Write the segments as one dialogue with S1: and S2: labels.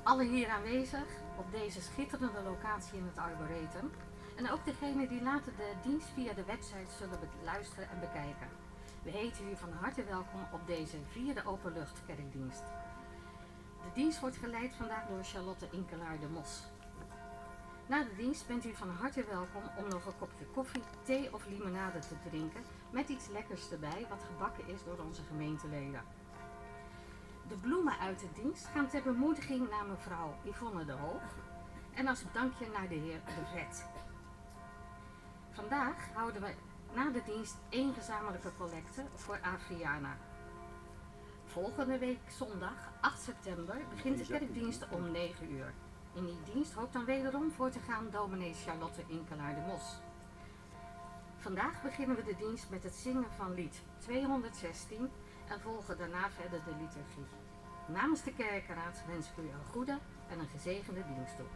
S1: Alle hier aanwezig op deze schitterende locatie in het Arboretum. En ook degenen die later de dienst via de website zullen beluisteren en bekijken. We heten u van harte welkom op deze 4e openluchtkerkdienst. De dienst wordt geleid vandaag door Charlotte Inkelaar de Mos. Na de dienst bent u van harte welkom om nog een kopje koffie, thee of limonade te drinken met iets lekkers erbij wat gebakken is door onze gemeenteleden. De bloemen uit de dienst gaan ter bemoediging naar mevrouw Yvonne de Hoog en als dankje naar de heer De Vet. Vandaag houden we na de dienst 1 gezamenlijke collecte voor Afriana. Volgende week zondag 8 september begint de kerkdienst om 9 uur. In die dienst hoopt dan wederom voor te gaan dominee Charlotte Inkelaar de Mos. Vandaag beginnen we de dienst met het zingen van lied 216 en volgen daarna verder de liturgie. Namens de kerkenraad wens ik u een goede en een gezegende dienst toe.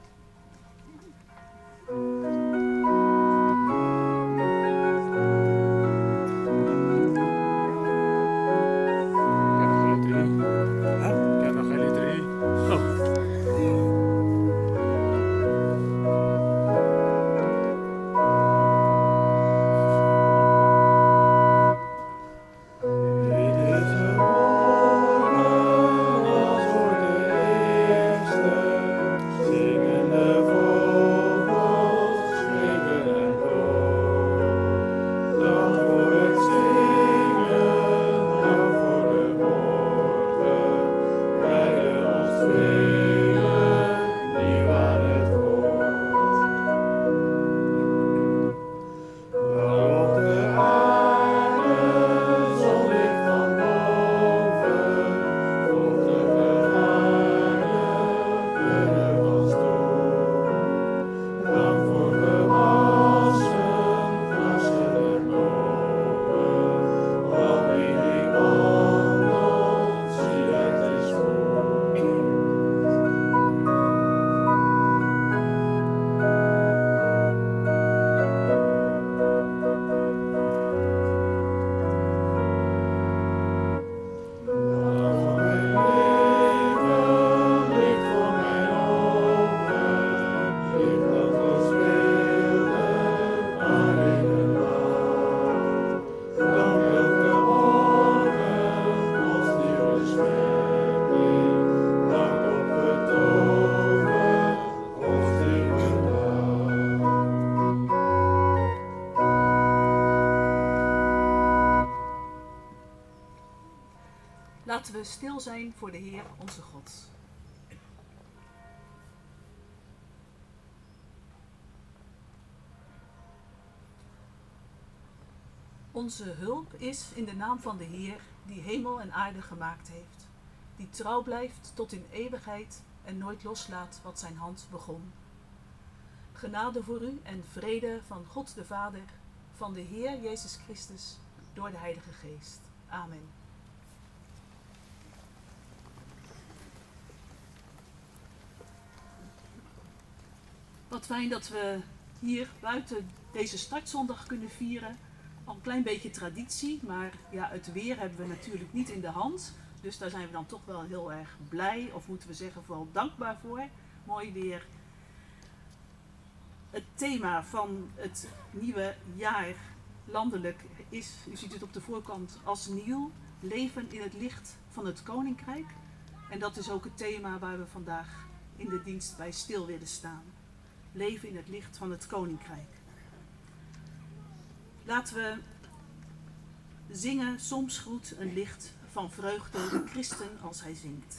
S2: Laten we stil zijn voor de Heer onze God. Onze hulp is in de naam van de Heer, die hemel en aarde gemaakt heeft, die trouw blijft tot in eeuwigheid en nooit loslaat wat zijn hand begon. Genade voor u en vrede van God de Vader, van de Heer Jezus Christus, door de Heilige Geest. Amen. Wat fijn dat we hier buiten deze startzondag kunnen vieren. Al een klein beetje traditie, maar ja, het weer hebben we natuurlijk niet in de hand. Dus daar zijn we dan toch wel heel erg blij, of moeten we zeggen vooral dankbaar voor. Mooi weer. Het thema van het nieuwe jaar landelijk is, u ziet het op de voorkant, als nieuw, leven in het licht van het Koninkrijk. En dat is ook het thema waar we vandaag in de dienst bij stil willen staan. Leven in het licht van het Koninkrijk. Laten we zingen, soms groet een licht van vreugde de christen als hij zingt.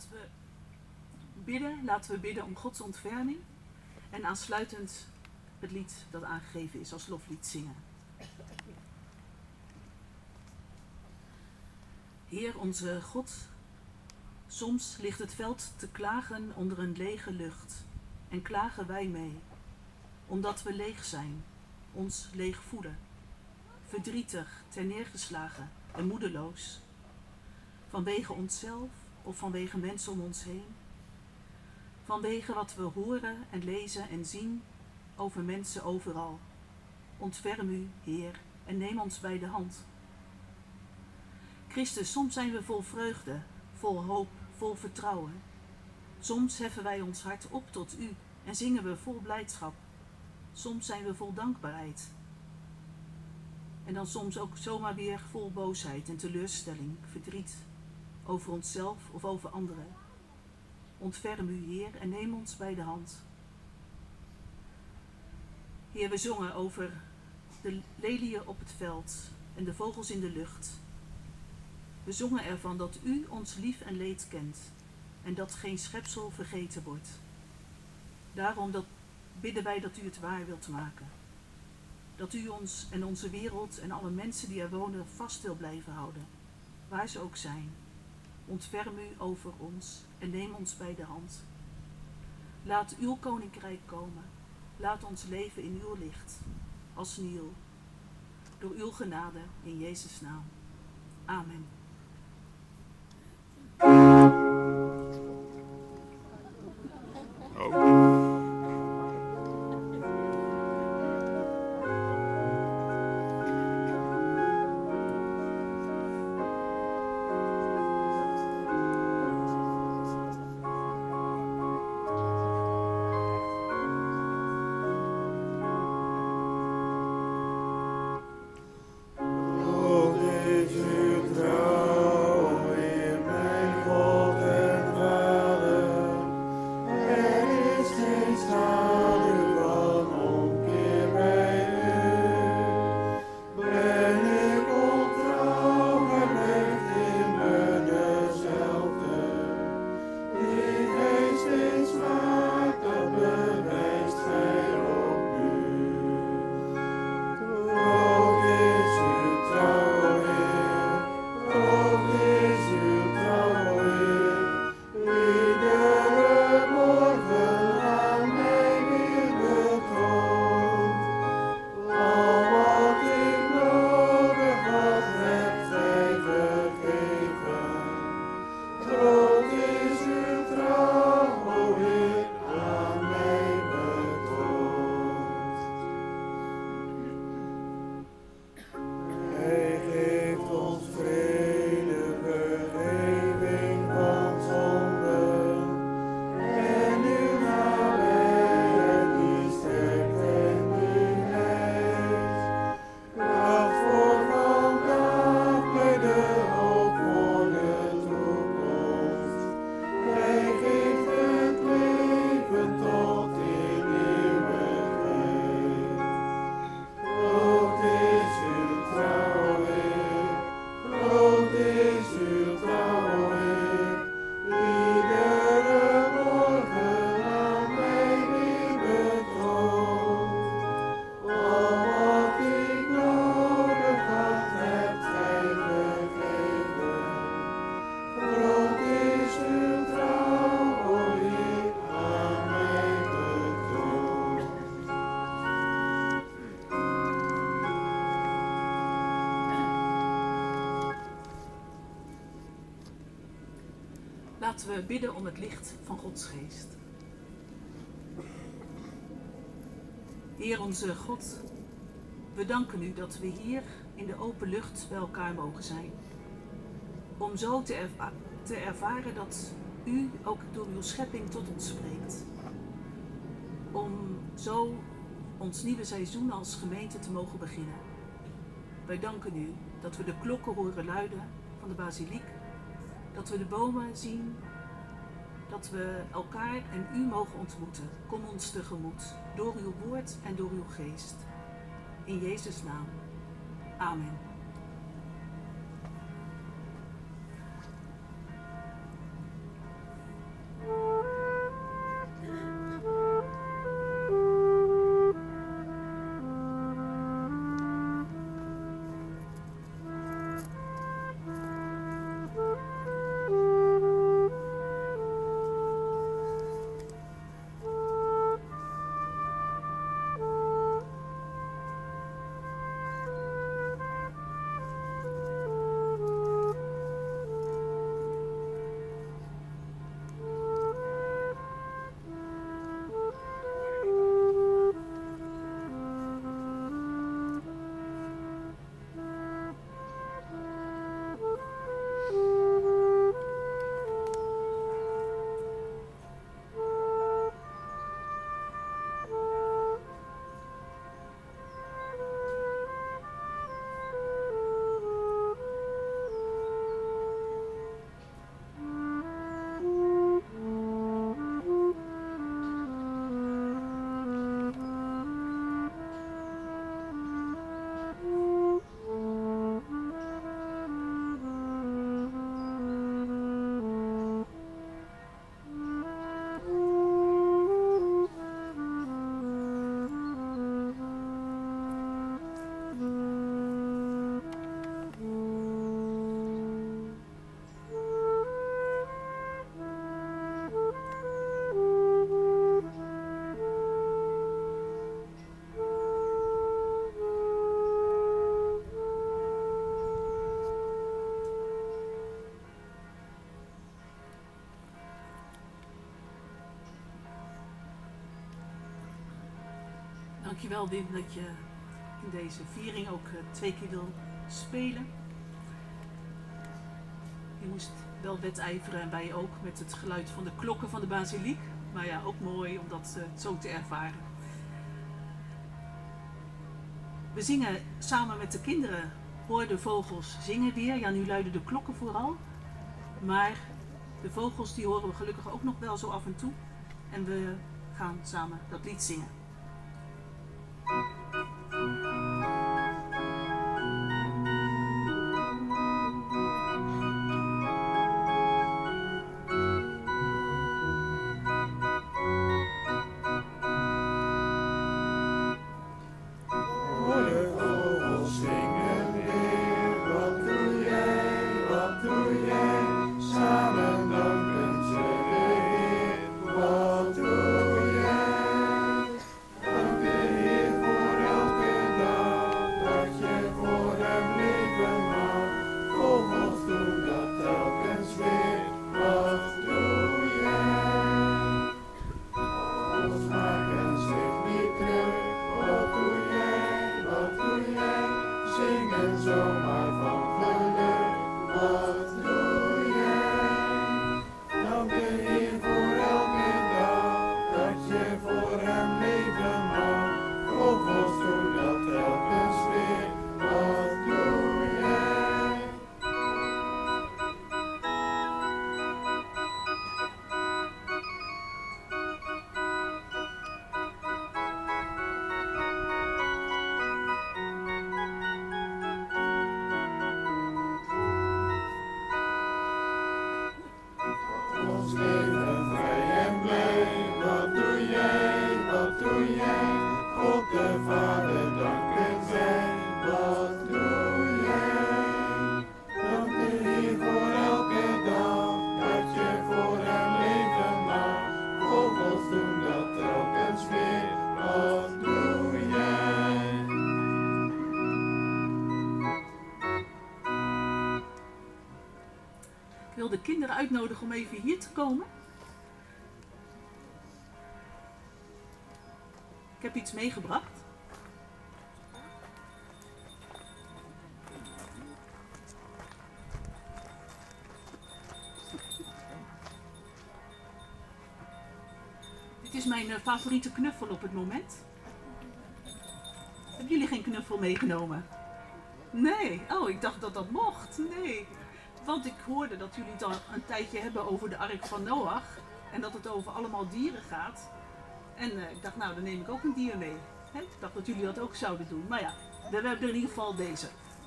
S2: Laten we bidden om Gods ontferming en aansluitend het lied dat aangegeven is als loflied zingen. Heer onze God, soms ligt het veld te klagen onder een lege lucht en klagen wij mee, omdat we leeg zijn, ons leeg voelen, verdrietig, terneergeslagen en moedeloos, vanwege onszelf of vanwege mensen om ons heen, vanwege wat we horen en lezen en zien over mensen overal. Ontferm u, Heer, en neem ons bij de hand. Christus, soms zijn we vol vreugde, vol hoop, vol vertrouwen. Soms heffen wij ons hart op tot u en zingen we vol blijdschap. Soms zijn we vol dankbaarheid. En dan soms ook zomaar weer vol boosheid en teleurstelling, verdriet, over onszelf of over anderen. Ontferm u, Heer, en neem ons bij de hand. Heer, we zongen over de leliën op het veld en de vogels in de lucht. We zongen ervan dat u ons lief en leed kent en dat geen schepsel vergeten wordt. Daarom bidden wij dat u het waar wilt maken. Dat u ons en onze wereld en alle mensen die er wonen vast wil blijven houden, waar ze ook zijn. Ontferm u over ons en neem ons bij de hand. Laat uw koninkrijk komen. Laat ons leven in uw licht, als nieuw. Door uw genade in Jezus' naam. Amen. Laten we bidden om het licht van Gods geest. Heer onze God, we danken u dat we hier in de open lucht bij elkaar mogen zijn. Om zo te ervaren dat u ook door uw schepping tot ons spreekt. Om zo ons nieuwe seizoen als gemeente te mogen beginnen. Wij danken u dat we de klokken horen luiden van de basiliek. Dat we de bomen zien, dat we elkaar en u mogen ontmoeten. Kom ons tegemoet, door uw woord en door uw geest. In Jezus' naam. Amen. Dankjewel Wim dat je in deze viering ook 2 keer wil spelen. Je moest wel wedijveren en wij ook met het geluid van de klokken van de basiliek. Maar ja, ook mooi om dat zo te ervaren. We zingen samen met de kinderen Hoor de vogels zingen weer. Ja, nu luiden de klokken vooral. Maar de vogels die horen we gelukkig ook nog wel zo af en toe. En we gaan samen dat lied zingen. Ik wil de kinderen uitnodigen om even hier te komen. Ik heb iets meegebracht. Dit is mijn favoriete knuffel op het moment. Hebben jullie geen knuffel meegenomen? Nee. Oh, ik dacht dat dat mocht. Nee. Want ik hoorde dat jullie het al een tijdje hebben over de Ark van Noach. En dat het over allemaal dieren gaat. En ik dacht, nou, dan neem ik ook een dier mee. Hè? Ik dacht dat jullie dat ook zouden doen. Maar ja, we hebben er in ieder geval deze.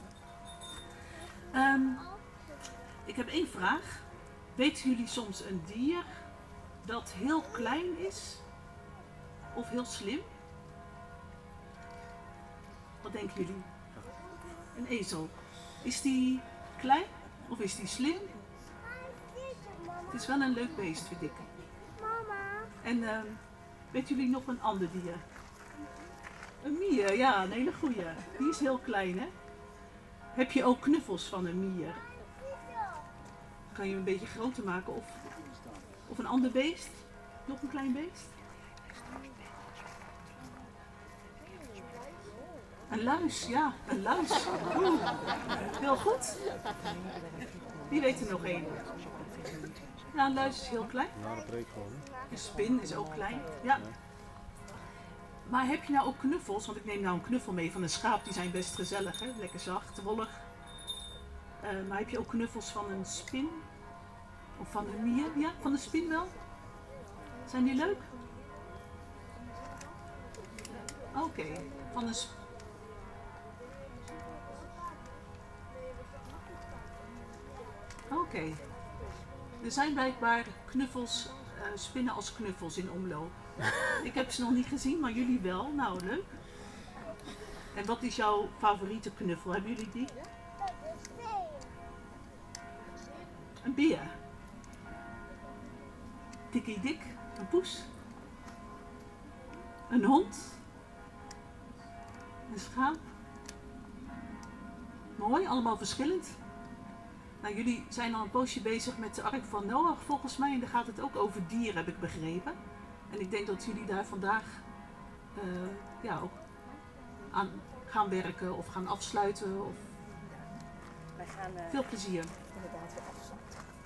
S2: Ik heb 1 vraag. Weten jullie soms een dier dat heel klein is? Of heel slim? Wat denken jullie? Een ezel. Is die klein? Of is die slim? Het is wel een leuk beest, vind ik.
S3: Mama.
S2: En weten jullie nog een ander dier? Een mier, ja, een hele goeie. Die is heel klein, hè? Heb je ook knuffels van een mier? Kan je hem een beetje groter maken? Of een ander beest? Nog een klein beest? Een luis, ja, een luis. Oeh, heel goed. Wie weet er nog één? Ja, een luis is heel klein. Een spin is ook klein, ja. Maar heb je nou ook knuffels? Want ik neem nou een knuffel mee van een schaap, die zijn best gezellig, hè? Lekker zacht, wollig. Maar heb je ook knuffels van een spin? Of van een mier? Ja, van de spin wel. Zijn die leuk? Oké, van een spin. Oké. Er zijn blijkbaar knuffels, spinnen als knuffels in omloop. Ik heb ze nog niet gezien, maar jullie wel. Nou, leuk. En wat is jouw favoriete knuffel? Hebben jullie die? Een beer. Tikkie dik. Een poes. Een hond. Een schaap. Mooi, allemaal verschillend. Nou, jullie zijn al een poosje bezig met de Ark van Noach volgens mij. En daar gaat het ook over dieren, heb ik begrepen. En ik denk dat jullie daar vandaag ook aan gaan werken of gaan afsluiten. Of...
S3: Wij gaan
S2: Veel plezier.
S3: inderdaad weer afsluiten.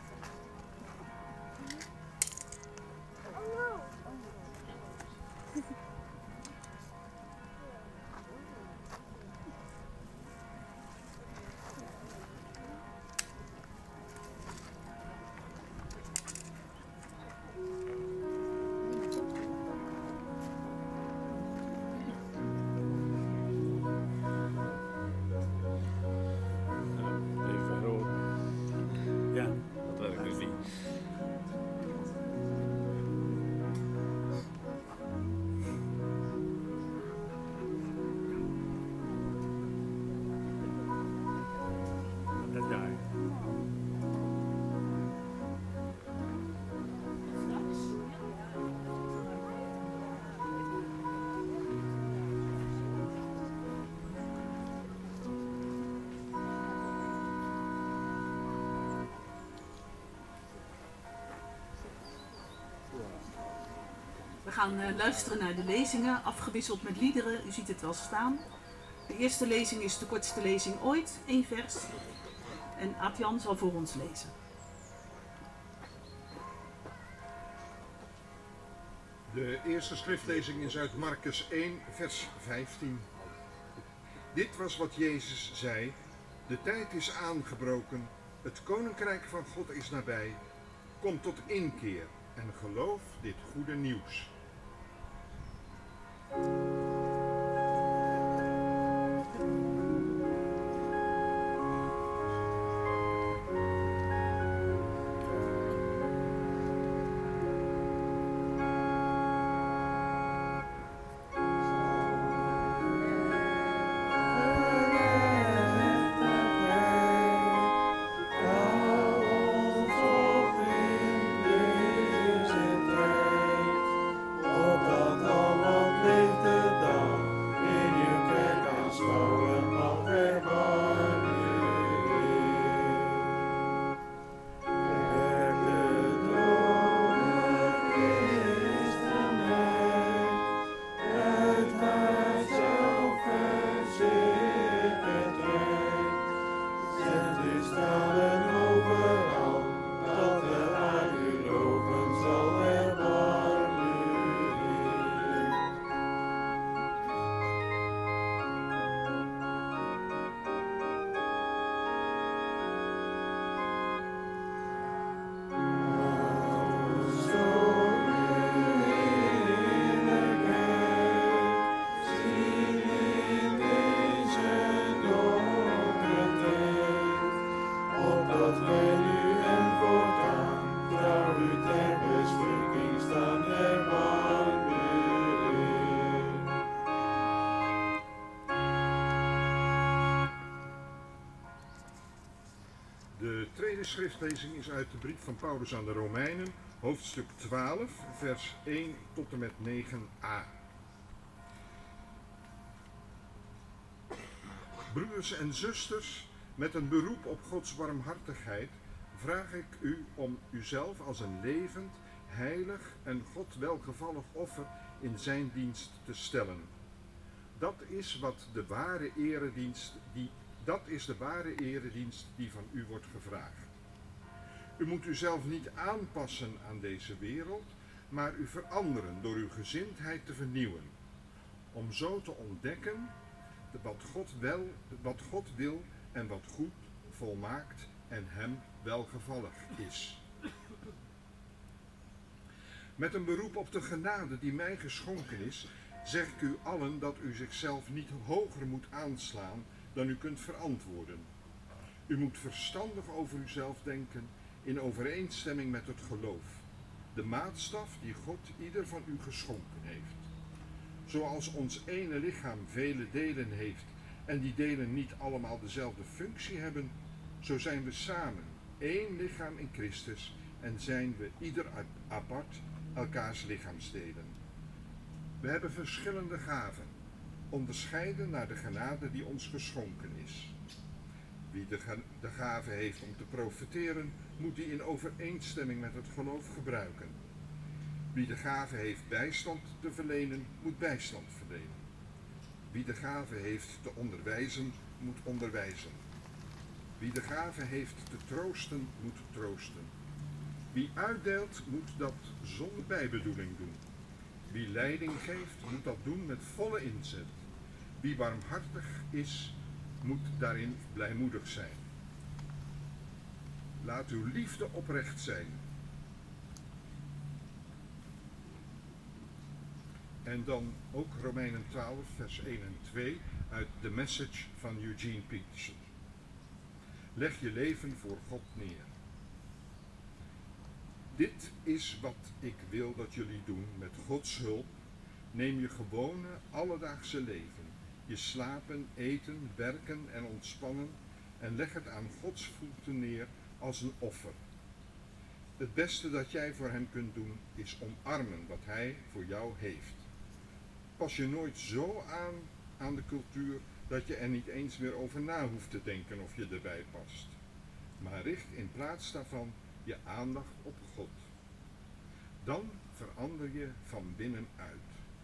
S2: We gaan luisteren naar de lezingen, afgewisseld met liederen. U ziet het wel staan. De eerste lezing is de kortste lezing ooit, 1 vers. En Aad-Jan zal voor ons lezen.
S4: De eerste schriftlezing is uit Marcus 1, vers 15. Dit was wat Jezus zei: de tijd is aangebroken, het koninkrijk van God is nabij. Kom tot inkeer en geloof dit goede nieuws. De tweede schriftlezing is uit de brief van Paulus aan de Romeinen, hoofdstuk 12, vers 1 tot en met 9a. Broeders en zusters, met een beroep op Gods barmhartigheid vraag ik u om uzelf als een levend, heilig en God welgevallig offer in zijn dienst te stellen. Dat is de ware eredienst die van u wordt gevraagd. U moet uzelf niet aanpassen aan deze wereld, maar u veranderen door uw gezindheid te vernieuwen, om zo te ontdekken wat God wil en wat goed, volmaakt en hem welgevallig is. Met een beroep op de genade die mij geschonken is, zeg ik u allen dat u zichzelf niet hoger moet aanslaan dan u kunt verantwoorden. U moet verstandig over uzelf denken in overeenstemming met het geloof, de maatstaf die God ieder van u geschonken heeft. Zoals ons ene lichaam vele delen heeft en die delen niet allemaal dezelfde functie hebben, zo zijn we samen één lichaam in Christus en zijn we ieder apart elkaars lichaamsdelen. We hebben verschillende gaven, onderscheiden naar de genade die ons geschonken is. Wie de gave heeft om te profeteren, moet die in overeenstemming met het geloof gebruiken. Wie de gave heeft bijstand te verlenen, moet bijstand verlenen. Wie de gave heeft te onderwijzen, moet onderwijzen. Wie de gave heeft te troosten, moet troosten. Wie uitdeelt, moet dat zonder bijbedoeling doen. Wie leiding geeft, moet dat doen met volle inzet. Wie barmhartig is, moet daarin blijmoedig zijn. Laat uw liefde oprecht zijn. En dan ook Romeinen 12, vers 1 en 2 uit The Message van Eugene Peterson. Leg je leven voor God neer. Dit is wat ik wil dat jullie doen met Gods hulp. Neem je gewone, alledaagse leven. Je slapen, eten, werken en ontspannen en leg het aan Gods voeten neer als een offer. Het beste dat jij voor hem kunt doen is omarmen wat hij voor jou heeft. Pas je nooit zo aan de cultuur dat je er niet eens meer over na hoeft te denken of je erbij past. Maar richt in plaats daarvan je aandacht op God. Dan verander je van binnenuit.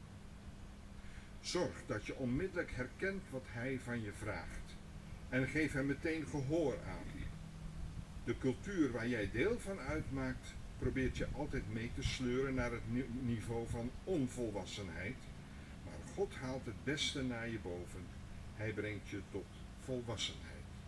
S4: Zorg dat je onmiddellijk herkent wat hij van je vraagt en geef hem meteen gehoor aan. De cultuur waar jij deel van uitmaakt probeert je altijd mee te sleuren naar het niveau van onvolwassenheid, maar God haalt het beste naar je boven. Hij brengt je tot volwassenheid.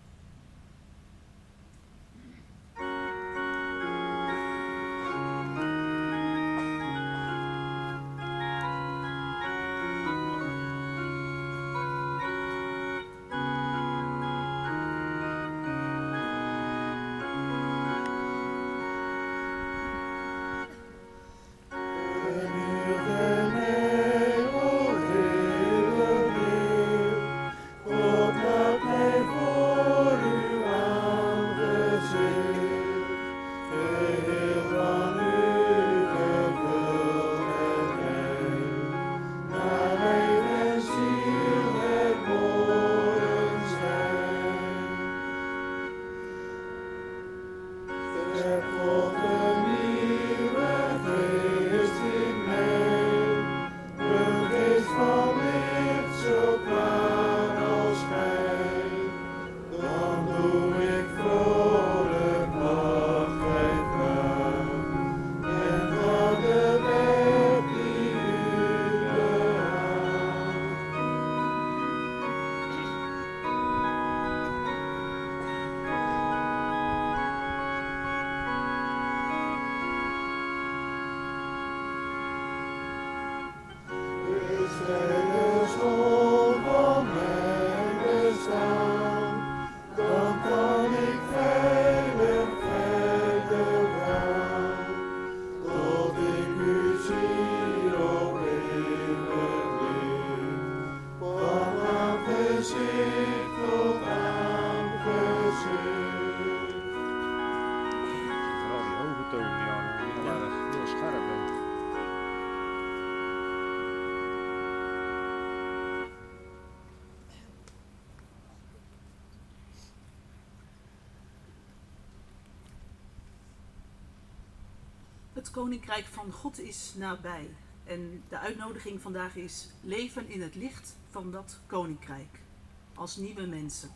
S2: Het Koninkrijk van God is nabij. En de uitnodiging vandaag is leven in het licht van dat Koninkrijk. Als nieuwe mensen.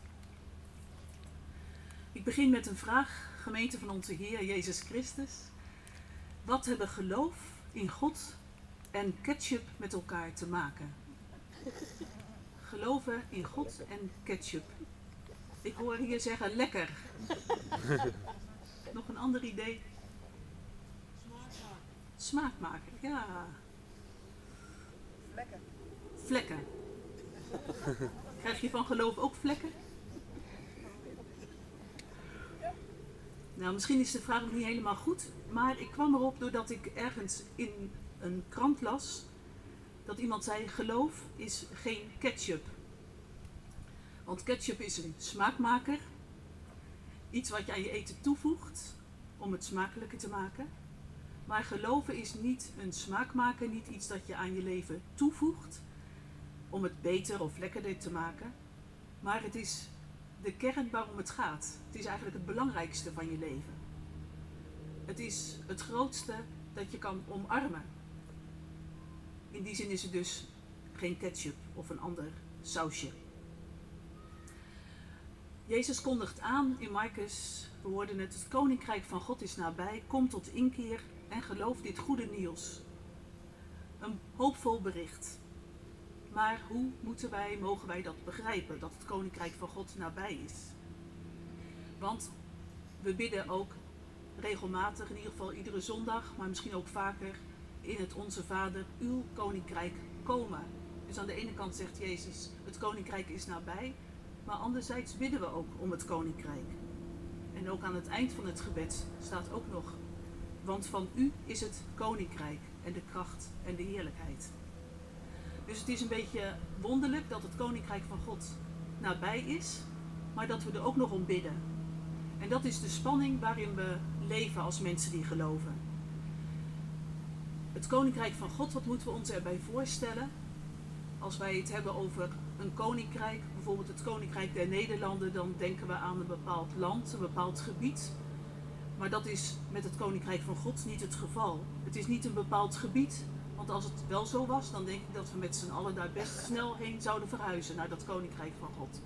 S2: Ik begin met een vraag, gemeente van onze Heer Jezus Christus. Wat hebben geloof in God en ketchup met elkaar te maken? Geloven in God en ketchup. Ik hoor hier zeggen lekker. Nog een ander idee? Smaakmaker, ja.
S3: Vlekken.
S2: Vlekken. Krijg je van geloof ook vlekken? Nou, misschien is de vraag nog niet helemaal goed, maar ik kwam erop doordat ik ergens in een krant las dat iemand zei: geloof is geen ketchup. Want ketchup is een smaakmaker, iets wat je aan je eten toevoegt om het smakelijker te maken. Maar geloven is niet een smaakmaker, niet iets dat je aan je leven toevoegt om het beter of lekkerder te maken. Maar het is de kern waarom het gaat. Het is eigenlijk het belangrijkste van je leven. Het is het grootste dat je kan omarmen. In die zin is het dus geen ketchup of een ander sausje. Jezus kondigt aan in Marcus, we hoorden het koninkrijk van God is nabij, kom tot inkeer en geloof dit goede nieuws. Een hoopvol bericht. Maar hoe mogen wij dat begrijpen, dat het koninkrijk van God nabij is? Want we bidden ook regelmatig, in ieder geval iedere zondag, maar misschien ook vaker in het Onze Vader, uw koninkrijk komen. Dus aan de ene kant zegt Jezus, het koninkrijk is nabij, maar anderzijds bidden we ook om het koninkrijk. En ook aan het eind van het gebed staat ook nog, want van u is het koninkrijk en de kracht en de heerlijkheid. Dus het is een beetje wonderlijk dat het koninkrijk van God nabij is, maar dat we er ook nog om bidden. En dat is de spanning waarin we leven als mensen die geloven. Het koninkrijk van God, wat moeten we ons erbij voorstellen? Als wij het hebben over een koninkrijk, bijvoorbeeld het koninkrijk der Nederlanden, dan denken we aan een bepaald land, een bepaald gebied. Maar dat is met het koninkrijk van God niet het geval. Het is niet een bepaald gebied, want als het wel zo was, dan denk ik dat we met z'n allen daar best snel heen zouden verhuizen naar dat koninkrijk van God.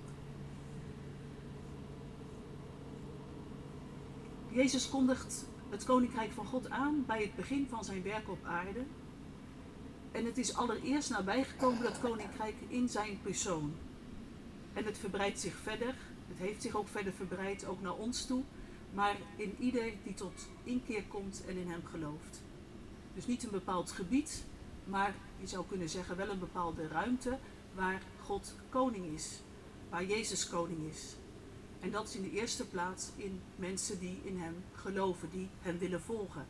S2: Jezus kondigt het koninkrijk van God aan bij het begin van zijn werk op aarde. En het is allereerst nabijgekomen, dat koninkrijk, in zijn persoon. En het verbreidt zich verder, het heeft zich ook verder verbreid, ook naar ons toe. Maar in ieder die tot inkeer komt en in hem gelooft. Dus niet een bepaald gebied, maar je zou kunnen zeggen wel een bepaalde ruimte waar God koning is. Waar Jezus koning is. En dat is in de eerste plaats in mensen die in hem geloven, die hem willen volgen.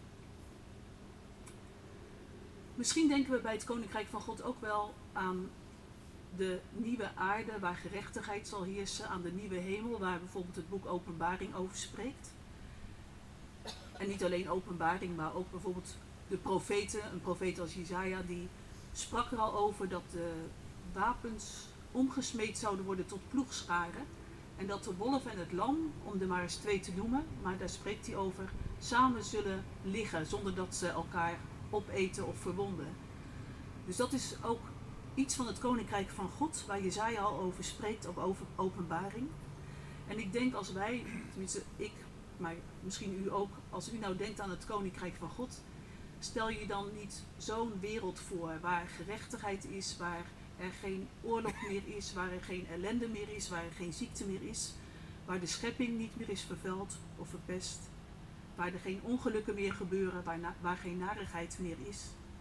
S2: Misschien denken we bij het koninkrijk van God ook wel aan de nieuwe aarde waar gerechtigheid zal heersen, aan de nieuwe hemel waar bijvoorbeeld het boek Openbaring over spreekt. En niet alleen Openbaring, maar ook bijvoorbeeld de profeten, een profeet als Jesaja, die sprak er al over dat de wapens omgesmeed zouden worden tot ploegscharen. En dat de wolf en het lam, om er maar eens 2 te noemen, maar daar spreekt hij over, samen zullen liggen zonder dat ze elkaar opeten of verwonden. Dus dat is ook iets van het koninkrijk van God, waar Jesaja al over spreekt, ook over Openbaring. En ik denk als wij, tenminste ik, maar misschien u ook, als u nou denkt aan het koninkrijk van God, stel je dan niet zo'n wereld voor waar gerechtigheid is, waar er geen oorlog meer is, waar er geen ellende meer is, waar er geen ziekte meer is, waar de schepping niet meer is vervuild of verpest, waar er geen ongelukken meer gebeuren, waar geen narigheid meer is.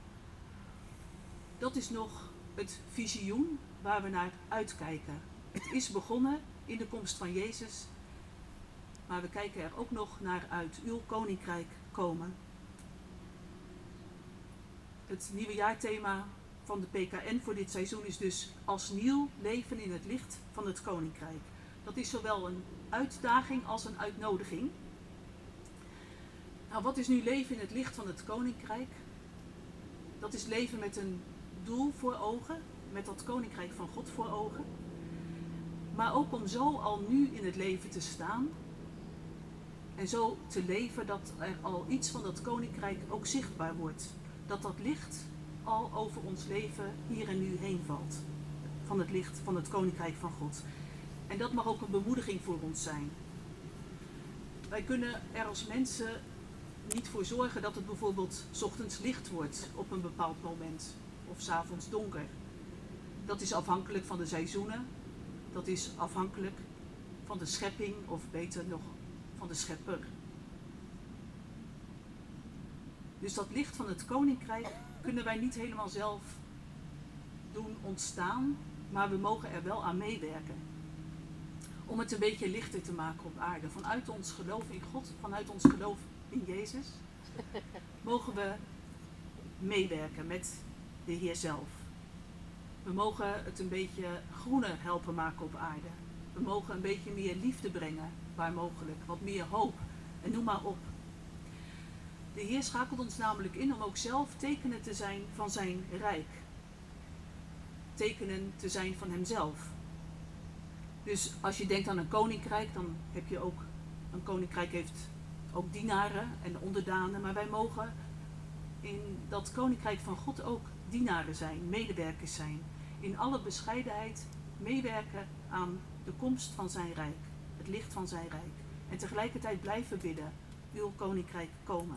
S2: Dat is nog het visioen waar we naar uitkijken. Het is begonnen in de komst van Jezus, maar we kijken er ook nog naar uit. Uw koninkrijk komen. Het nieuwe jaarthema van de PKN voor dit seizoen is dus als nieuw leven in het licht van het koninkrijk. Dat is zowel een uitdaging als een uitnodiging. Nou, wat is nu leven in het licht van het koninkrijk? Dat is leven met een doel voor ogen, met dat koninkrijk van God voor ogen. Maar ook om zo al nu in het leven te staan en zo te leven dat er al iets van dat koninkrijk ook zichtbaar wordt. Dat dat licht al over ons leven hier en nu heen valt. Van het licht van het koninkrijk van God. En dat mag ook een bemoediging voor ons zijn. Wij kunnen er als mensen niet voor zorgen dat het bijvoorbeeld 's ochtends licht wordt op een bepaald moment. Of 's avonds donker. Dat is afhankelijk van de seizoenen. Dat is afhankelijk van de schepping, of beter nog, van de schepper. Dus dat licht van het koninkrijk kunnen wij niet helemaal zelf doen ontstaan, maar we mogen er wel aan meewerken. Om het een beetje lichter te maken op aarde. Vanuit ons geloof in God, vanuit ons geloof in Jezus, mogen we meewerken met de Heer zelf. We mogen het een beetje groener helpen maken op aarde. We mogen een beetje meer liefde brengen, waar mogelijk. Wat meer hoop. En noem maar op. De Heer schakelt ons namelijk in om ook zelf tekenen te zijn van zijn rijk. Tekenen te zijn van hemzelf. Dus als je denkt aan een koninkrijk, dan heb je ook, een koninkrijk heeft ook dienaren en onderdanen. Maar wij mogen in dat koninkrijk van God ook dienaren zijn, medewerkers zijn. In alle bescheidenheid meewerken aan de komst van zijn rijk, het licht van zijn rijk. En tegelijkertijd blijven bidden, uw koninkrijk komen.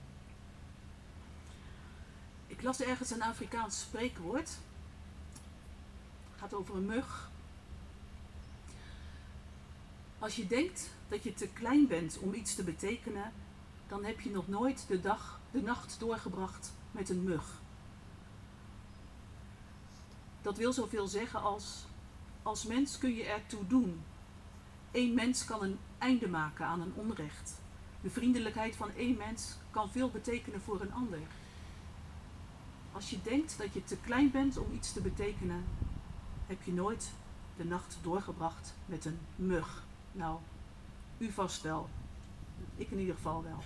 S2: Ik las ergens een Afrikaans spreekwoord. Het gaat over een mug. Als je denkt dat je te klein bent om iets te betekenen, dan heb je nog nooit de nacht doorgebracht met een mug. Dat wil zoveel zeggen als mens kun je ertoe doen. Eén mens kan een einde maken aan een onrecht. De vriendelijkheid van één mens kan veel betekenen voor een ander. Als je denkt dat je te klein bent om iets te betekenen, heb je nooit de nacht doorgebracht met een mug. Nou, u vast wel. Ik in ieder geval wel.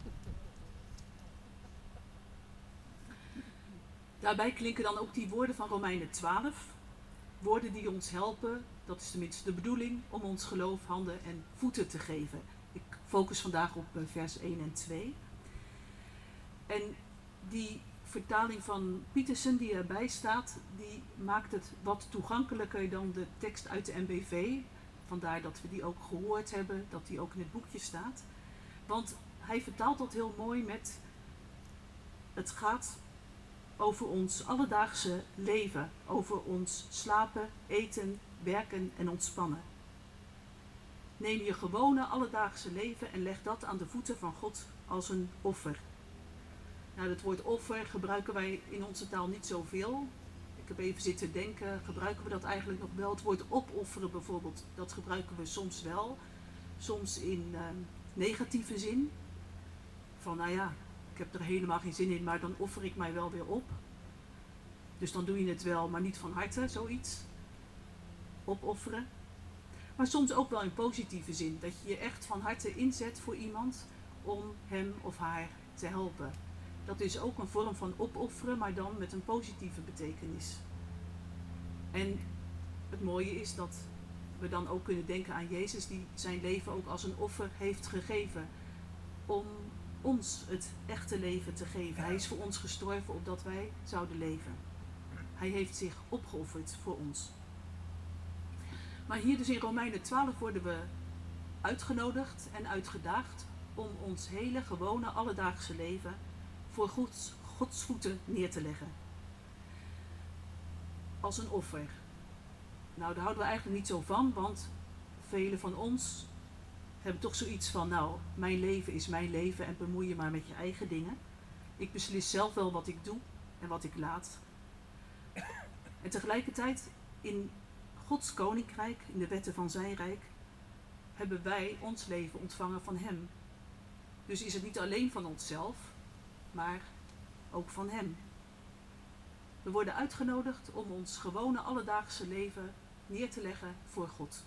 S2: Daarbij klinken dan ook die woorden van Romeinen 12. Woorden die ons helpen, dat is tenminste de bedoeling, om ons geloof handen en voeten te geven. Ik focus vandaag op vers 1 en 2. En die vertaling van Pietersen die erbij staat, die maakt het wat toegankelijker dan de tekst uit de NBV. Vandaar dat we die ook gehoord hebben, dat die ook in het boekje staat. Want hij vertaalt dat heel mooi met: het gaat over ons alledaagse leven, over ons slapen, eten, werken en ontspannen. Neem je gewone alledaagse leven en leg dat aan de voeten van God als een offer. Nou, het woord offer gebruiken wij in onze taal niet zoveel. Ik heb even zitten denken, gebruiken we dat eigenlijk nog wel? Het woord opofferen bijvoorbeeld, dat gebruiken we soms wel. Soms in negatieve zin. Van nou ja, ik heb er helemaal geen zin in, maar dan offer ik mij wel weer op. Dus dan doe je het wel, maar niet van harte, zoiets. Opofferen. Maar soms ook wel in positieve zin. Dat je je echt van harte inzet voor iemand om hem of haar te helpen. Dat is ook een vorm van opofferen, maar dan met een positieve betekenis. En het mooie is dat we dan ook kunnen denken aan Jezus, die zijn leven ook als een offer heeft gegeven. Om ons het echte leven te geven. Hij is voor ons gestorven opdat wij zouden leven. Hij heeft zich opgeofferd voor ons. Maar hier dus in Romeinen 12 worden we uitgenodigd en uitgedaagd om ons hele gewone alledaagse leven voor Gods voeten neer te leggen. Als een offer. Nou, daar houden we eigenlijk niet zo van, want velen van ons hebben toch zoiets van, nou, mijn leven is mijn leven en bemoei je maar met je eigen dingen. Ik beslis zelf wel wat ik doe en wat ik laat. En tegelijkertijd, in Gods koninkrijk, in de wetten van zijn rijk, hebben wij ons leven ontvangen van hem. Dus is het niet alleen van onszelf, maar ook van hem. We worden uitgenodigd om ons gewone alledaagse leven neer te leggen voor God.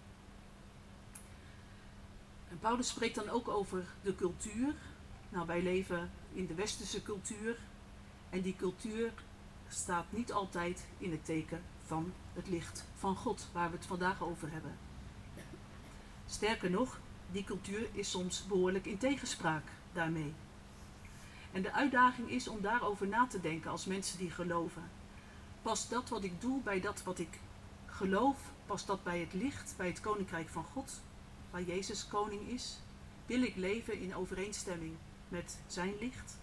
S2: En Paulus spreekt dan ook over de cultuur. Nou, wij leven in de westerse cultuur en die cultuur staat niet altijd in het teken van het licht van God, waar we het vandaag over hebben. Sterker nog, die cultuur is soms behoorlijk in tegenspraak daarmee. En de uitdaging is om daarover na te denken als mensen die geloven. Past dat wat ik doe bij dat wat ik geloof? Past dat bij het licht, bij het koninkrijk van God, waar Jezus koning is? Wil ik leven in overeenstemming met zijn licht?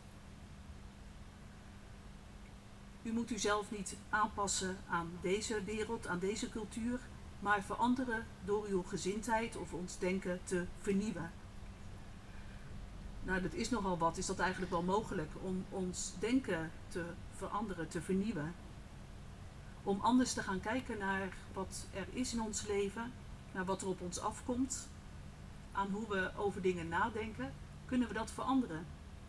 S2: U moet uzelf niet aanpassen aan deze wereld, aan deze cultuur, maar veranderen door uw gezindheid of ons denken te vernieuwen. Nou, dat is nogal wat. Is dat eigenlijk wel mogelijk om ons denken te veranderen, te vernieuwen? Om anders te gaan kijken naar wat er is in ons leven, naar wat er op ons afkomt, aan hoe we over dingen nadenken, kunnen we dat veranderen?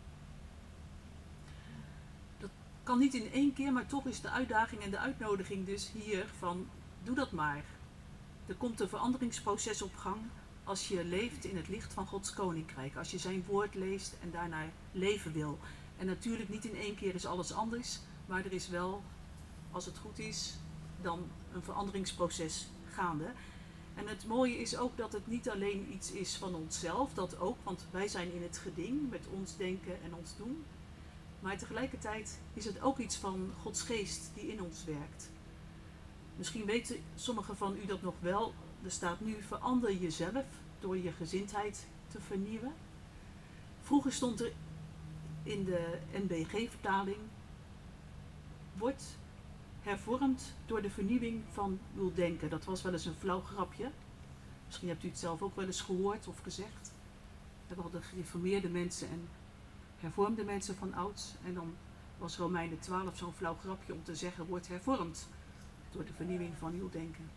S2: Dat kan niet in één keer, maar toch is de uitdaging en de uitnodiging dus hier van, doe dat maar. Er komt een veranderingsproces op gang als je leeft in het licht van Gods koninkrijk. Als je zijn woord leest en daarnaar leven wil. En natuurlijk niet in één keer is alles anders, maar er is wel, als het goed is, dan een veranderingsproces gaande. En het mooie is ook dat het niet alleen iets is van onszelf, dat ook, want wij zijn in het geding met ons denken en ons doen. Maar tegelijkertijd is het ook iets van Gods geest die in ons werkt. Misschien weten sommigen van u dat nog wel. Er staat nu: verander jezelf door je gezindheid te vernieuwen. Vroeger stond er in de NBG-vertaling: wordt hervormd door de vernieuwing van uw denken. Dat was wel eens een flauw grapje. Misschien hebt u het zelf ook wel eens gehoord of gezegd. We hadden gereformeerde mensen en hervormde mensen van ouds. En dan was Romeinen 12 zo'n flauw grapje om te zeggen: wordt hervormd door de vernieuwing van uw denken.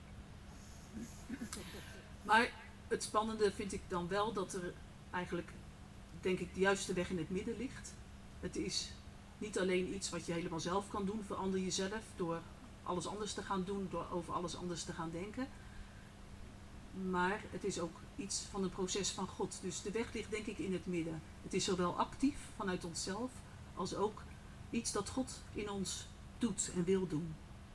S2: Maar het spannende vind ik dan wel dat er eigenlijk, denk ik, de juiste weg in het midden ligt. Het is niet alleen iets wat je helemaal zelf kan doen, verander jezelf door alles anders te gaan doen, door over alles anders te gaan denken. Maar het is ook iets van een proces van God. Dus de weg ligt denk ik in het midden. Het is zowel actief vanuit onszelf als ook iets dat God in ons doet en wil doen.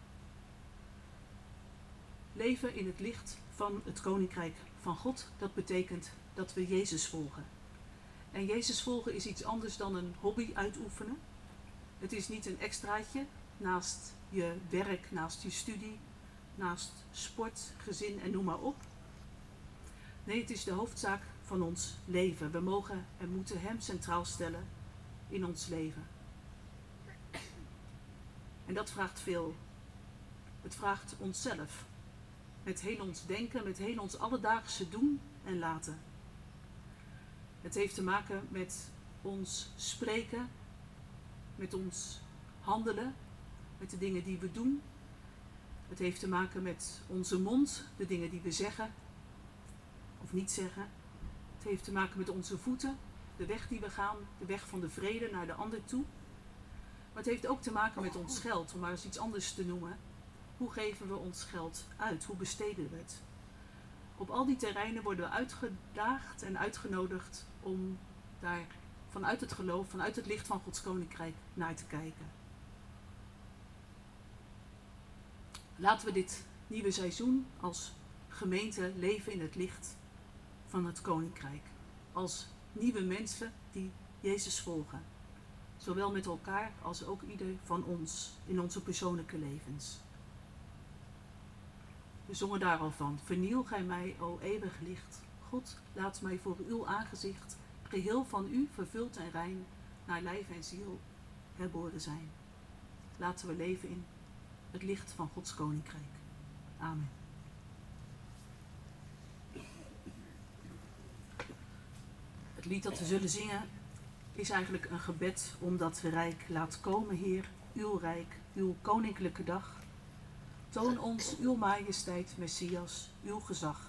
S2: Leven in het licht van het Koninkrijk van God, dat betekent dat we Jezus volgen. En Jezus volgen is iets anders dan een hobby uitoefenen. Het is niet een extraatje naast je werk, naast je studie, naast sport, gezin en noem maar op. Nee, het is de hoofdzaak van ons leven. We mogen en moeten Hem centraal stellen in ons leven. En dat vraagt veel. Het vraagt onszelf. Met heel ons denken, met heel ons alledaagse doen en laten. Het heeft te maken met ons spreken, met ons handelen, met de dingen die we doen. Het heeft te maken met onze mond, de dingen die we zeggen of niet zeggen. Het heeft te maken met onze voeten, de weg die we gaan, de weg van de vrede naar de ander toe. Maar het heeft ook te maken met ons geld, om maar eens iets anders te noemen. Hoe geven we ons geld uit? Hoe besteden we het? Op al die terreinen worden we uitgedaagd en uitgenodigd om daar vanuit het geloof, vanuit het licht van Gods Koninkrijk naar te kijken. Laten we dit nieuwe seizoen als gemeente leven in het licht van het Koninkrijk. Als nieuwe mensen die Jezus volgen. Zowel met elkaar als ook ieder van ons in onze persoonlijke levens. We zongen daar al van: vernieuw gij mij, o eeuwig licht. God, laat mij voor uw aangezicht, geheel van u, vervuld en rein, naar lijf en ziel herboren zijn. Laten we leven in het licht van Gods Koninkrijk. Amen. Het lied dat we zullen zingen is eigenlijk een gebed om dat rijk. Laat komen, Heer, uw rijk, uw koninklijke dag. Toon ons uw majesteit, Messias, uw gezag.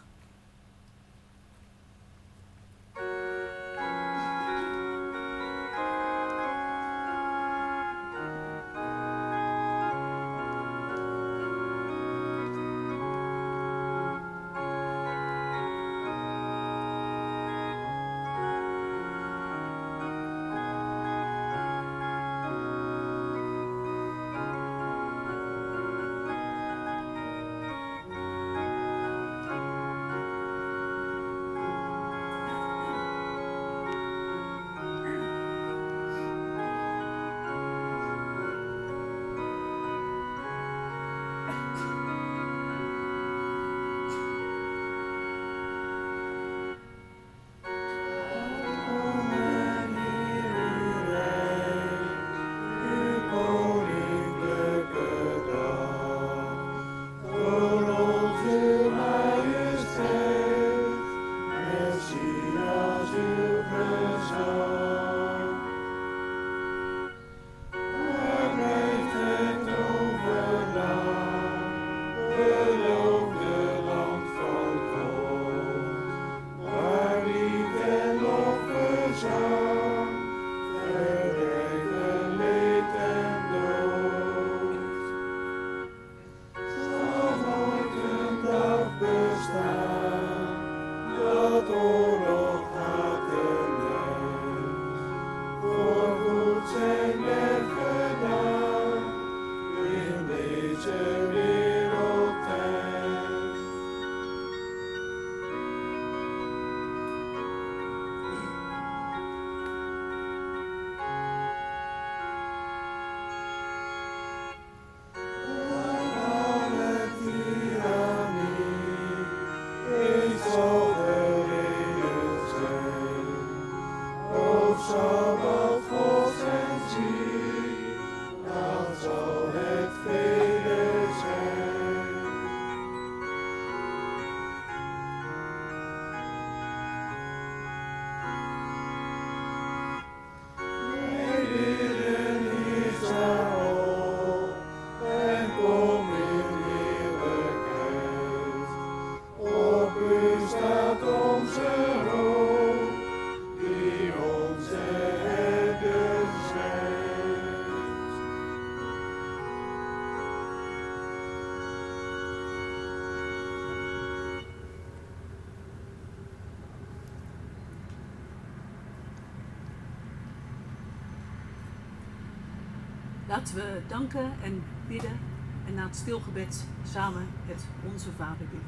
S2: Laten we danken en bidden en na het stilgebed samen het Onze Vader bidden.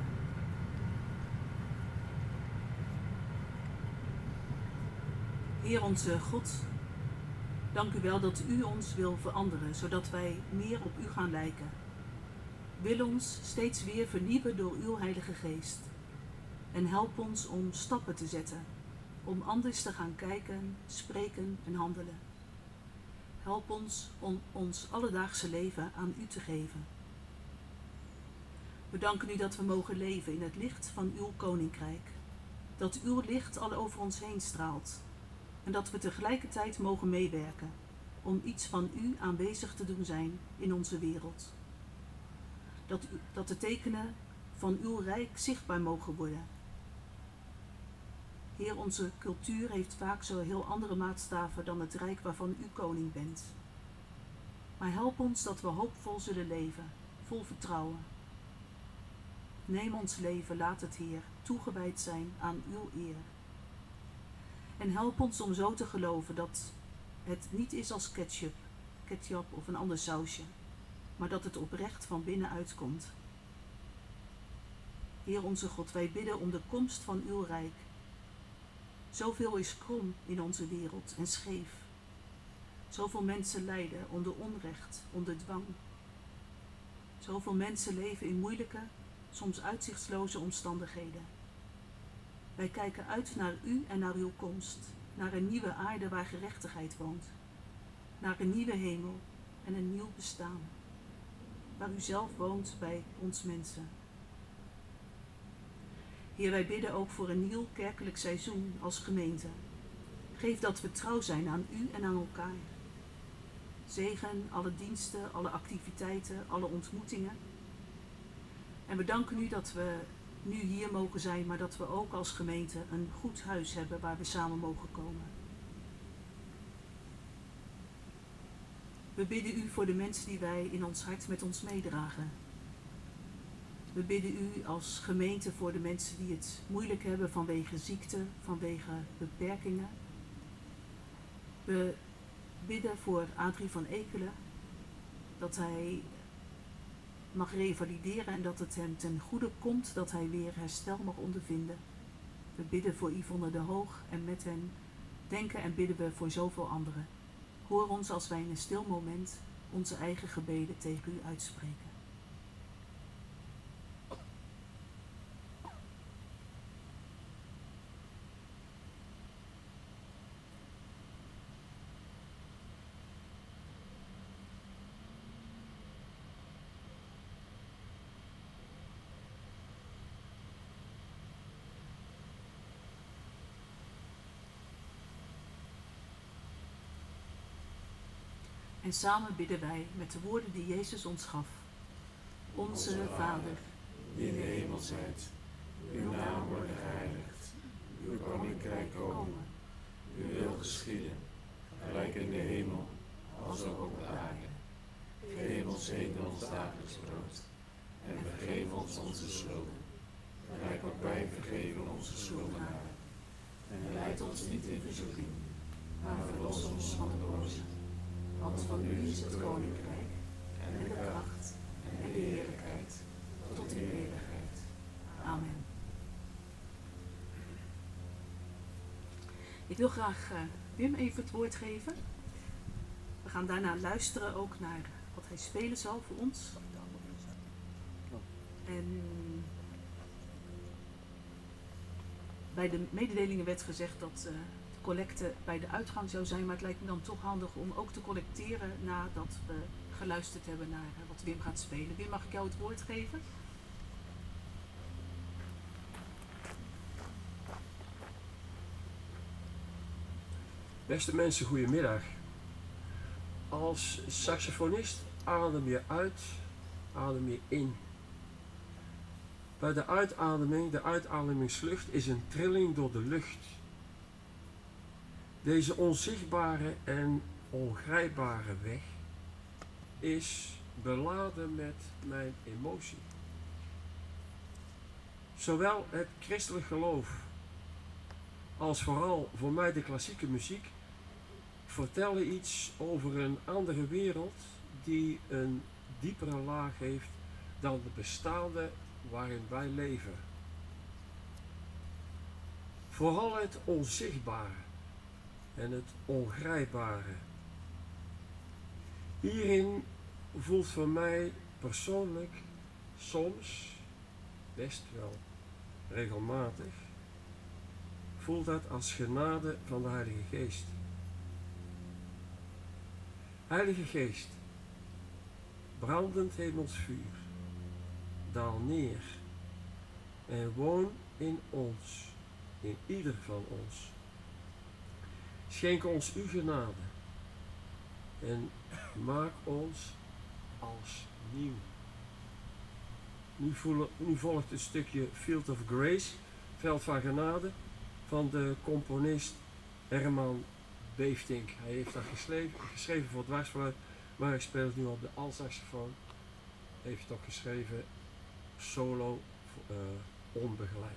S2: Heer onze God, dank u wel dat u ons wil veranderen, zodat wij meer op u gaan lijken. Wil ons steeds weer vernieuwen door uw Heilige Geest. En help ons om stappen te zetten, om anders te gaan kijken, spreken en handelen. Help ons om ons alledaagse leven aan u te geven. We danken u dat we mogen leven in het licht van uw koninkrijk. Dat uw licht al over ons heen straalt. En dat we tegelijkertijd mogen meewerken om iets van u aanwezig te doen zijn in onze wereld. Dat de tekenen van uw rijk zichtbaar mogen worden. Heer, onze cultuur heeft vaak zo heel andere maatstaven dan het rijk waarvan u koning bent. Maar help ons dat we hoopvol zullen leven, vol vertrouwen. Neem ons leven, laat het, Heer, toegewijd zijn aan uw eer. En help ons om zo te geloven dat het niet is als ketchup of een ander sausje, maar dat het oprecht van binnenuit komt. Heer onze God, wij bidden om de komst van uw rijk. Zoveel is krom in onze wereld en scheef. Zoveel mensen lijden onder onrecht, onder dwang. Zoveel mensen leven in moeilijke, soms uitzichtsloze omstandigheden. Wij kijken uit naar u en naar uw komst, naar een nieuwe aarde waar gerechtigheid woont, naar een nieuwe hemel en een nieuw bestaan, waar u zelf woont bij ons mensen. Heer, wij bidden ook voor een nieuw kerkelijk seizoen als gemeente. Geef dat we trouw zijn aan u en aan elkaar. Zegen alle diensten, alle activiteiten, alle ontmoetingen. En we danken u dat we nu hier mogen zijn, maar dat we ook als gemeente een goed huis hebben waar we samen mogen komen. We bidden u voor de mensen die wij in ons hart met ons meedragen. We bidden u als gemeente voor de mensen die het moeilijk hebben vanwege ziekte, vanwege beperkingen. We bidden voor Adrie van Ekelen, dat hij mag revalideren en dat het hem ten goede komt, dat hij weer herstel mag ondervinden. We bidden voor Yvonne de Hoog en met hen denken en bidden we voor zoveel anderen. Hoor ons als wij in een stil moment onze eigen gebeden tegen u uitspreken. En samen bidden wij met de woorden die Jezus ons gaf. Onze Vader,
S5: die in de hemel zijt, uw naam wordt geheiligd, uw koninkrijk komen, uw wil geschieden, gelijk in de hemel, als ook op de aarde. Geef ons heden ons dagelijks brood, en vergeef ons onze schulden, gelijk ook wij vergeven onze schuldenaren. En leid ons niet in verzoeking, maar verlos ons van de boze. Want van u is het koninkrijk, en de kracht, en de heerlijkheid, tot in eeuwigheid.
S2: Amen. Ik wil graag Wim even het woord geven. We gaan daarna luisteren ook naar wat hij spelen zal voor ons. En bij de mededelingen werd gezegd dat de collecte bij de uitgang zou zijn, maar het lijkt me dan toch handig om ook te collecteren nadat we geluisterd hebben naar wat Wim gaat spelen. Wim, mag ik jou het woord geven?
S6: Beste mensen, goedemiddag. Als saxofonist adem je uit, adem je in. Bij de uitademingslucht is een trilling door de lucht. Deze onzichtbare en ongrijpbare weg is beladen met mijn emotie. Zowel het christelijk geloof als vooral voor mij de klassieke muziek vertellen iets over een andere wereld die een diepere laag heeft dan de bestaande waarin wij leven. Vooral het onzichtbare en het ongrijpbare. Hierin voelt voor mij persoonlijk soms, best wel regelmatig, voelt dat als genade van de Heilige Geest. Heilige Geest, brandend hemels vuur, daal neer en woon in ons, in ieder van ons. Schenk ons uw genade en maak ons als nieuw. Nu volgt een stukje Field of Grace, Veld van Genade, van de componist Herman Beeftink. Hij heeft dat geschreven voor het dwarsfluit, maar hij speelt nu op de altsaxofoon. Hij heeft het ook geschreven solo, onbegeleid.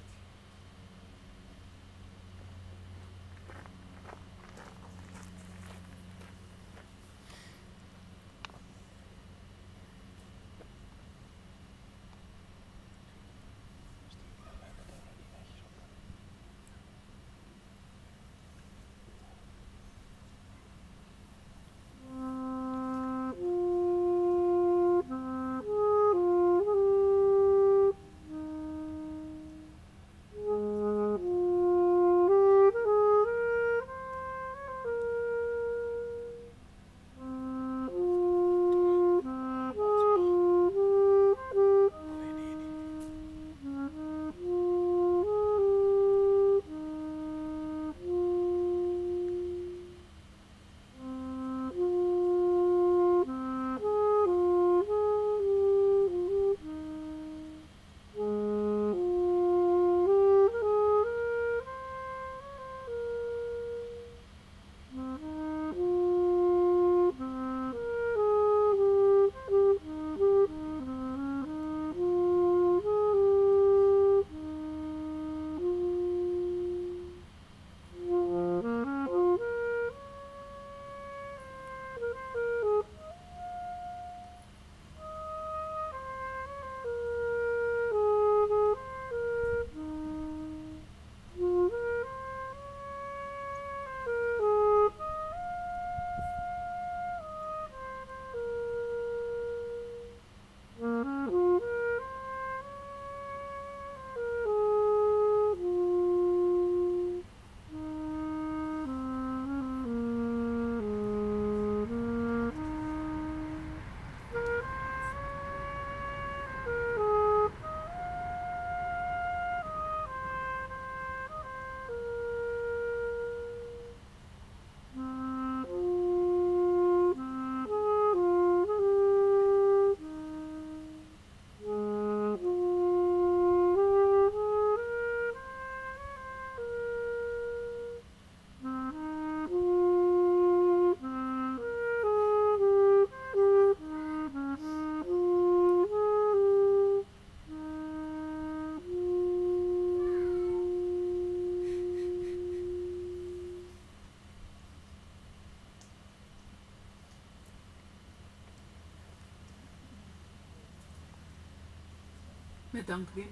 S2: Met dank, Wim.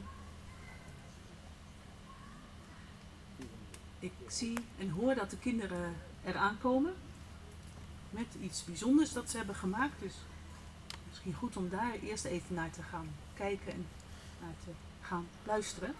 S2: Ik zie en hoor dat de kinderen eraan komen met iets bijzonders dat ze hebben gemaakt. Dus misschien goed om daar eerst even naar te gaan kijken en naar te gaan luisteren.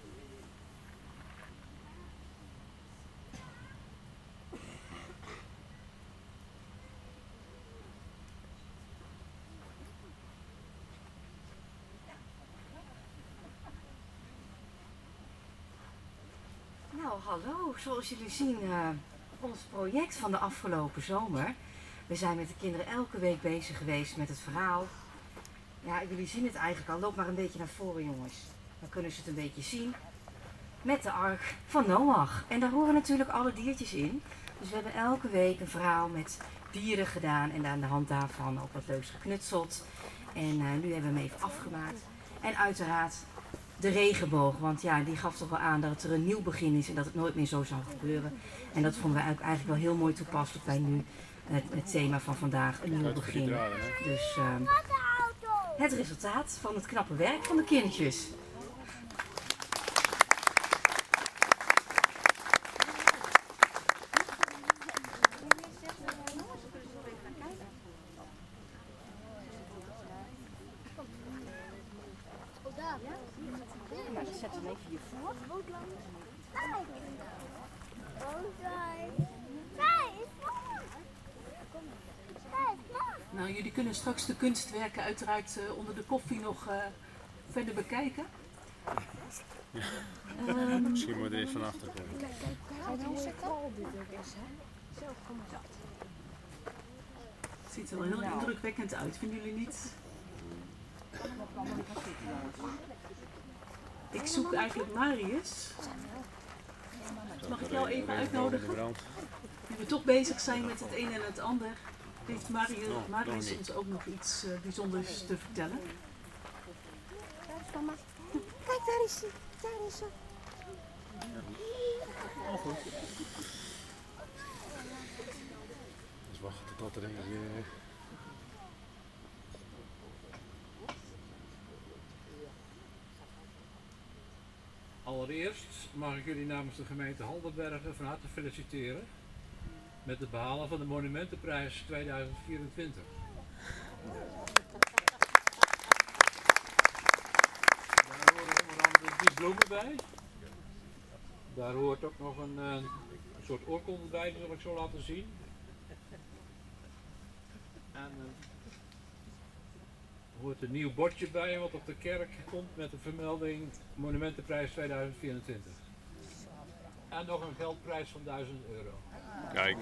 S7: Nou, hallo. Zoals jullie zien, ons project van de afgelopen zomer. We zijn met de kinderen elke week bezig geweest met het verhaal. Ja, jullie zien het eigenlijk al. Loop maar een beetje naar voren, jongens. Dan kunnen ze het een beetje zien. Met de ark van Noach. En daar horen natuurlijk alle diertjes in. Dus we hebben elke week een verhaal met dieren gedaan. En aan de hand daarvan ook wat leuks geknutseld. En nu hebben we hem even afgemaakt. En uiteraard de regenboog, want ja, die gaf toch wel aan dat het er een nieuw begin is en dat het nooit meer zo zou gebeuren. En dat vonden we eigenlijk wel heel mooi toepasselijk bij nu het thema van vandaag, een nieuw begin. Dus het resultaat van het knappe werk van de kindertjes.
S3: Zet hem even hiervoor.
S2: Nou, jullie kunnen straks de kunstwerken uiteraard onder de koffie nog verder bekijken.
S5: Misschien moet er eens van achter komen.
S2: Het ziet er wel heel indrukwekkend uit, vinden jullie niet? Ik zoek eigenlijk Marius. Mag ik jou even uitnodigen? Nu we toch bezig zijn met het een en het ander, heeft Marius ons ook nog iets bijzonders te vertellen.
S3: Kijk, daar is hij. Daar is hij.
S5: Dus wachten tot er een weer...
S8: Allereerst mag ik jullie namens de gemeente Haldenbergen van harte feliciteren met het behalen van de Monumentenprijs 2024. Daar horen onder andere die bloemen bij. Daar hoort ook nog een soort oorkonde bij, die zal ik zo laten zien. En er hoort een nieuw bordje bij wat op de kerk komt met de vermelding Monumentenprijs 2024. En nog een geldprijs van €1000.
S5: Kijk.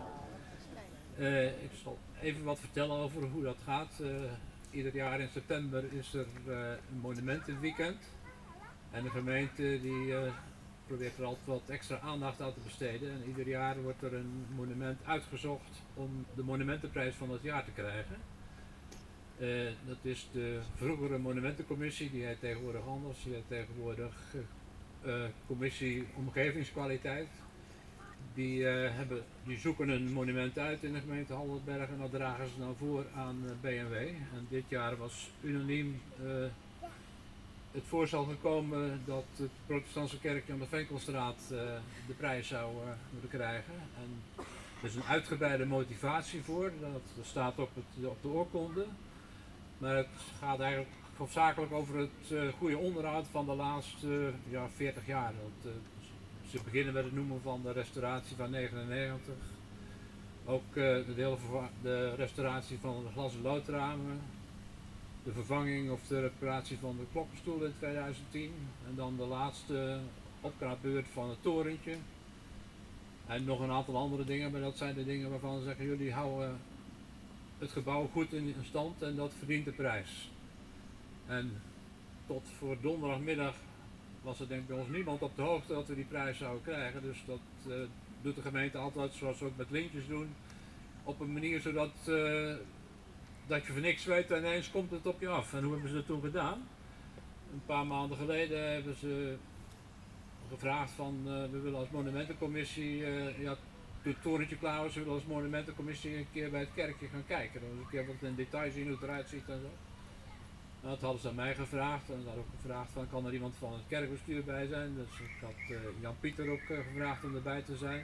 S8: Ik zal even wat vertellen over hoe dat gaat. Ieder jaar in september is er een monumentenweekend. En de gemeente die probeert er altijd wat extra aandacht aan te besteden. En ieder jaar wordt er een monument uitgezocht om de monumentenprijs van het jaar te krijgen. Dat is de vroegere monumentencommissie, die heet tegenwoordig anders. Die heet tegenwoordig commissie omgevingskwaliteit. Die zoeken een monument uit in de gemeente Haldenbergen en dat dragen ze dan voor aan BMW. En dit jaar was unaniem het voorstel gekomen dat het protestantse kerkje aan de Venkelstraat de prijs zou moeten krijgen. En er is een uitgebreide motivatie voor, dat staat op de oorkonde. Maar het gaat eigenlijk hoofdzakelijk over het goede onderhoud van de laatste 40 jaar. Ze beginnen met het noemen van de restauratie van 99. Ook de restauratie van de glas- en loodramen. De vervanging of de reparatie van de klokkenstoel in 2010. En dan de laatste opknapbeurt van het torentje. En nog een aantal andere dingen, maar dat zijn de dingen waarvan ze zeggen, jullie houden het gebouw goed in stand en dat verdient de prijs. En tot voor donderdagmiddag was er denk ik bij ons niemand op de hoogte dat we die prijs zouden krijgen. Dus dat doet de gemeente altijd, zoals we ook met lintjes doen, op een manier zodat dat je van niks weet en ineens komt het op je af. En hoe hebben ze dat toen gedaan? Een paar maanden geleden hebben ze gevraagd van we willen als monumentencommissie, toen het torentje klaar was, we willen als monumentencommissie een keer bij het kerkje gaan kijken. Dan een keer wat in detail zien hoe het eruit ziet en zo. Nou, dat hadden ze aan mij gevraagd en ze hadden ook gevraagd van kan er iemand van het kerkbestuur bij zijn. Dus ik had Jan-Pieter ook gevraagd om erbij te zijn.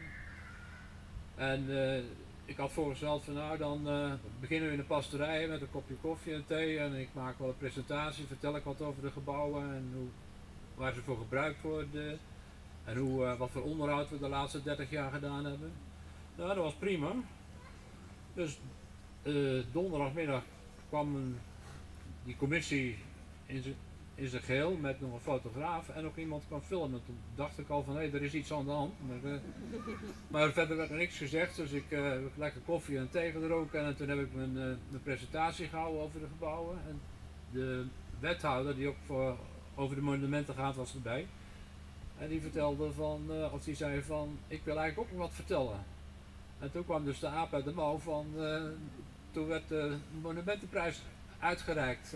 S8: En ik had voorgesteld van nou dan beginnen we in de pasterij met een kopje koffie en thee en ik maak wel een presentatie, vertel ik wat over de gebouwen en waar ze voor gebruikt worden en wat voor onderhoud we de laatste 30 jaar gedaan hebben. Nou, dat was prima. Dus donderdagmiddag kwam die commissie in zijn geheel met nog een fotograaf en nog iemand kan filmen. Toen dacht ik al van hé, er is iets aan de hand. Maar verder werd er niks gezegd, dus ik heb lekker koffie en thee gedronken en toen heb ik mijn presentatie gehouden over de gebouwen. En de wethouder die ook over de monumenten gaat was erbij. En die vertelde die zei van ik wil eigenlijk ook nog wat vertellen. En toen kwam dus de aap uit de mouw van, toen werd de monumentenprijs uitgereikt.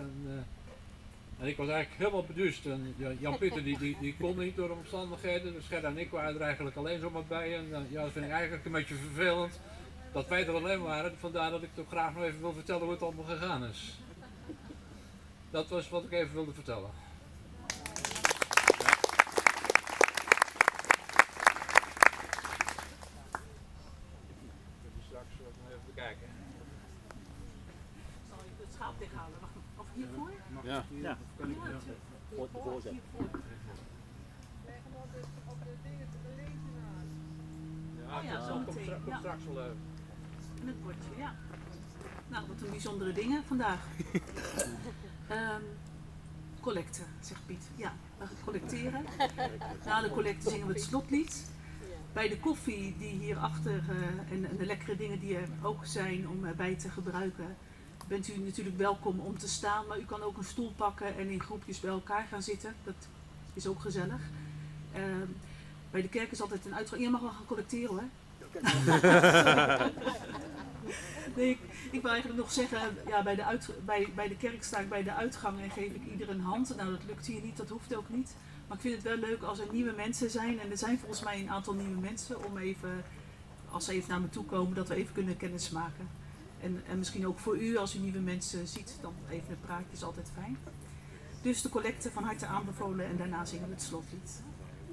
S8: En ik was eigenlijk helemaal beduust. En Jan-Pieter die kon niet door de omstandigheden. Dus Gerda en ik waren er eigenlijk alleen zomaar bij. En dat vind ik eigenlijk een beetje vervelend. dat wij er alleen waren, vandaar dat ik toch graag nog even wil vertellen hoe het allemaal gegaan is. Dat was wat ik even wilde vertellen. Straks even bekijken.
S2: Zal je het schaap tegenhouden? Wacht, of hiervoor?
S5: Ja.
S9: Ja. Voorzet.
S2: Oh ja, zo
S8: komt
S2: meteen. Ja.
S8: straks wel even.
S2: En het bordje, ja. Nou, wat een bijzondere dingen vandaag. Collecten, zegt Piet. Ja, we gaan collecteren. Na de collecte zingen we het slotlied. Bij de koffie die hierachter en de lekkere dingen die er ook zijn om bij te gebruiken, bent u natuurlijk welkom om te staan. Maar u kan ook een stoel pakken en in groepjes bij elkaar gaan zitten. Dat is ook gezellig. Bij de kerk is altijd een uitgang. Je mag wel gaan collecteren hoor. Nee, ik wil eigenlijk nog zeggen, ja, bij de kerk sta ik bij de uitgang en geef ik ieder een hand. Nou, dat lukt hier niet, dat hoeft ook niet. Maar ik vind het wel leuk als er nieuwe mensen zijn. En er zijn volgens mij een aantal nieuwe mensen om even, als ze even naar me toe komen, dat we even kunnen kennismaken. En misschien ook voor u, als u nieuwe mensen ziet, dan even een praatje is altijd fijn. Dus de collecte van harte aanbevolen en daarna zingen we het slotlied.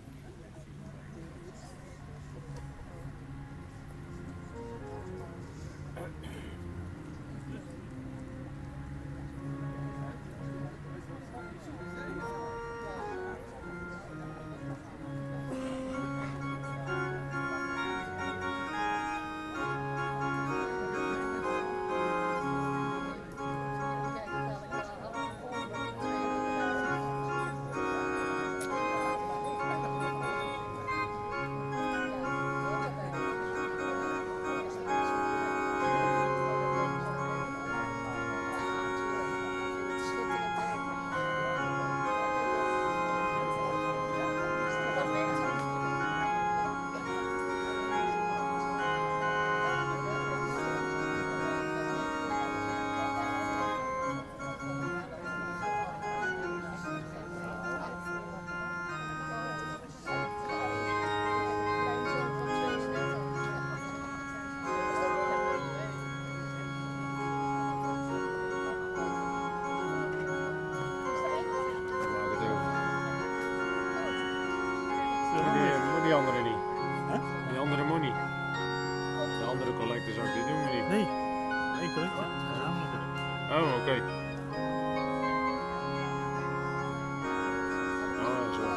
S5: Die andere niet. Die andere moet niet. De andere collectors ook, die doen we niet.
S9: Nee, één collectie.
S5: Oh, oké. Oh, zo.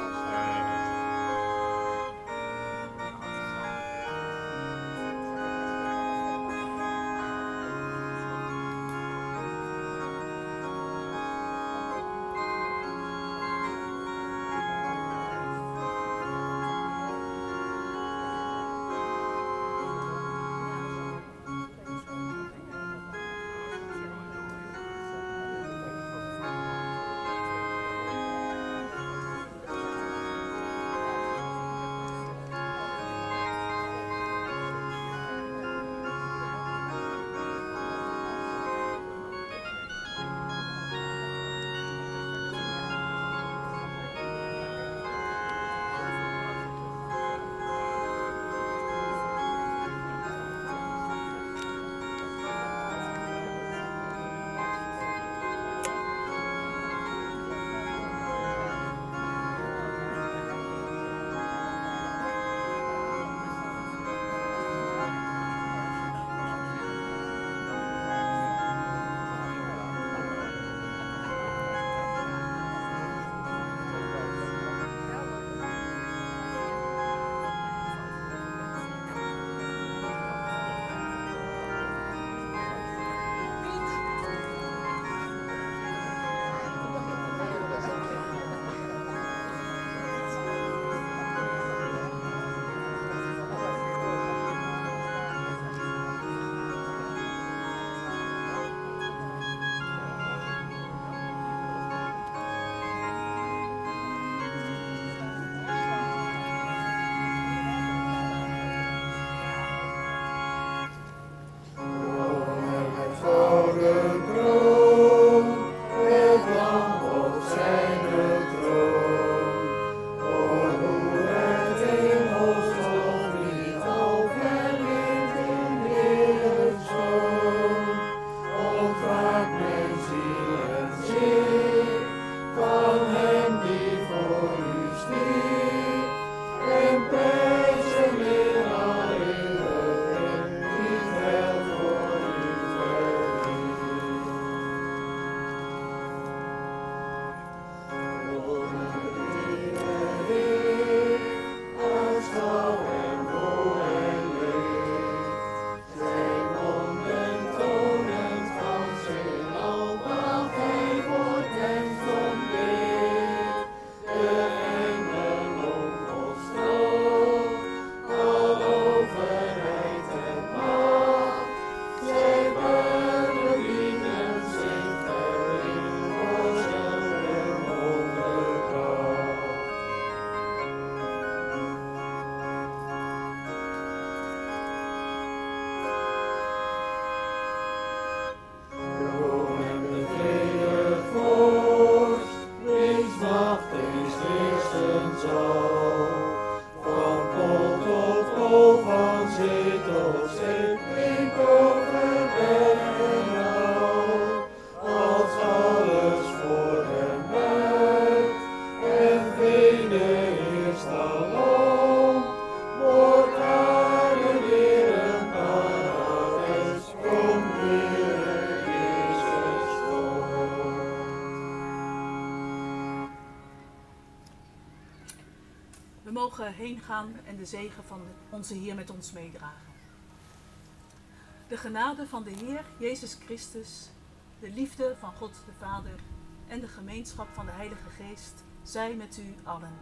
S2: We mogen heen gaan en de zegen van onze Heer met ons meedragen. De genade van de Heer Jezus Christus, de liefde van God de Vader en de gemeenschap van de Heilige Geest zij met u allen.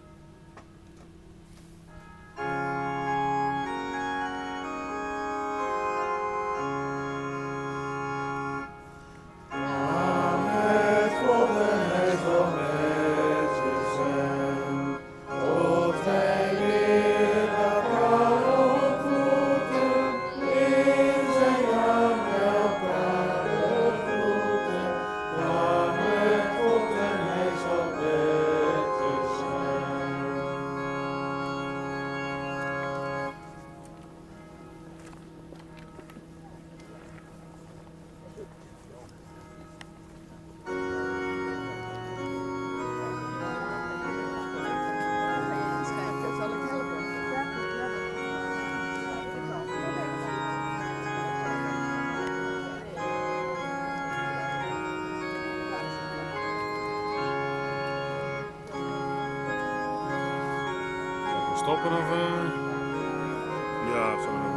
S5: Stoppen of...
S9: Ja, zo doen.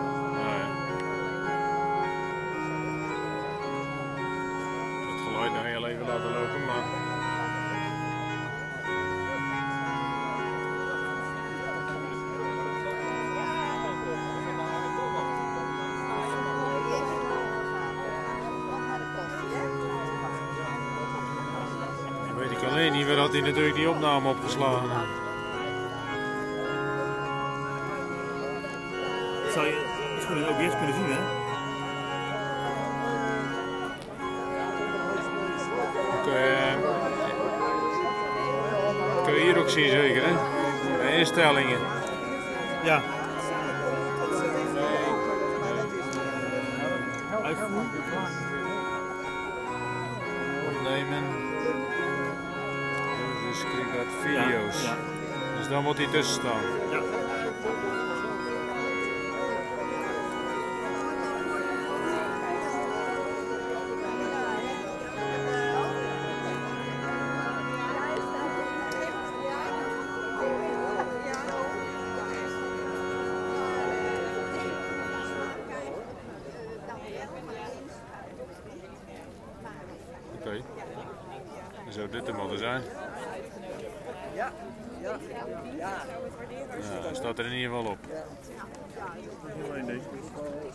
S5: Het geluid nog heel even laten lopen, maar... Dan weet ik alleen niet waar had hij natuurlijk die opname opgeslagen.
S9: Zou je het ook eerst kunnen zien, hè?
S5: Kun je hier ook zien zeker, hè? Bij instellingen.
S9: Ja. Uitvoer.
S5: Opnemen. Dus klik uit video's.
S9: Ja.
S5: Dus dan moet hij tussen staan.
S9: Ja.
S5: Oké. Dan zou dit er moeten zijn. Ja, staat er in ieder geval op.